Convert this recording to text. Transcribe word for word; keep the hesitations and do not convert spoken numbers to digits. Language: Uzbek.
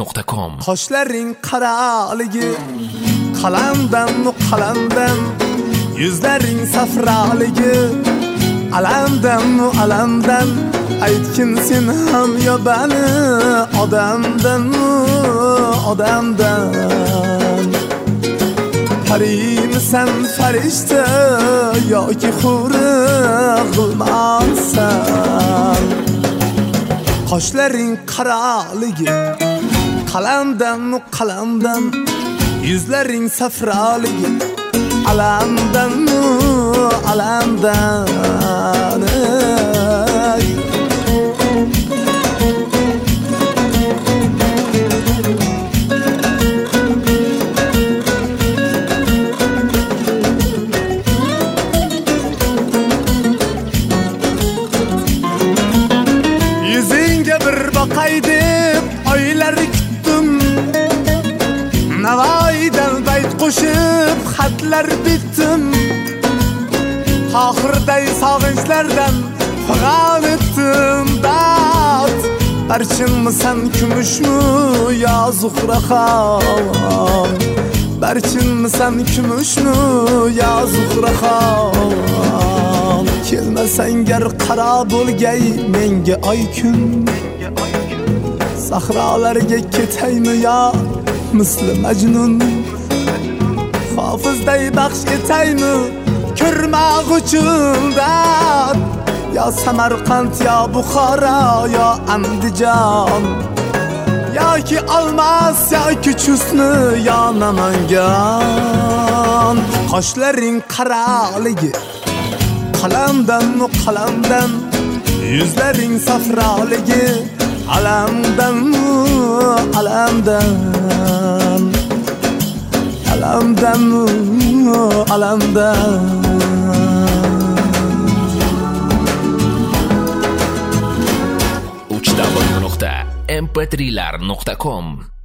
nuqta com. Qoshlaring qaraligi qalamdan mu qalamdan, yuzlaring safraligi alamdan mu alamdan, aytgin sen ham yo bani odamdan mu odamdan. Parimisan farishta yoki huri g'ulmonsan. Qoshlaring qaraligi qalamdan mu qalamdan, yuzlaring safraligi alamdan mu alamdan. Yüzünge bir bakay deb oylar kutdim, Navoiydan bayt qo'shib xatlar bitdim. Oxirday sog'inchlardan fig'on etdim dard. Barchinmisan kumushmi yo zuhraxon, barchinmisan kumushmi yo zuhraxon. Kelmasang gar qaro bo'lgay menga oy kun, sahrolarga ketaymi yo misli Majnun. Hofizday baxsh etaymi ko'rmoq uchun dard. Yo Samarqand yo Buxoro yo Andijon, yoki Olmos yoki Chustni yo Namangan. Qoshlaring qaraligi qalamdan mu qalamdan, yuzlaring safraligi alamdan mu alamdan, alamdan mu alamdan. uch w nuqta m p tri lar nuqta com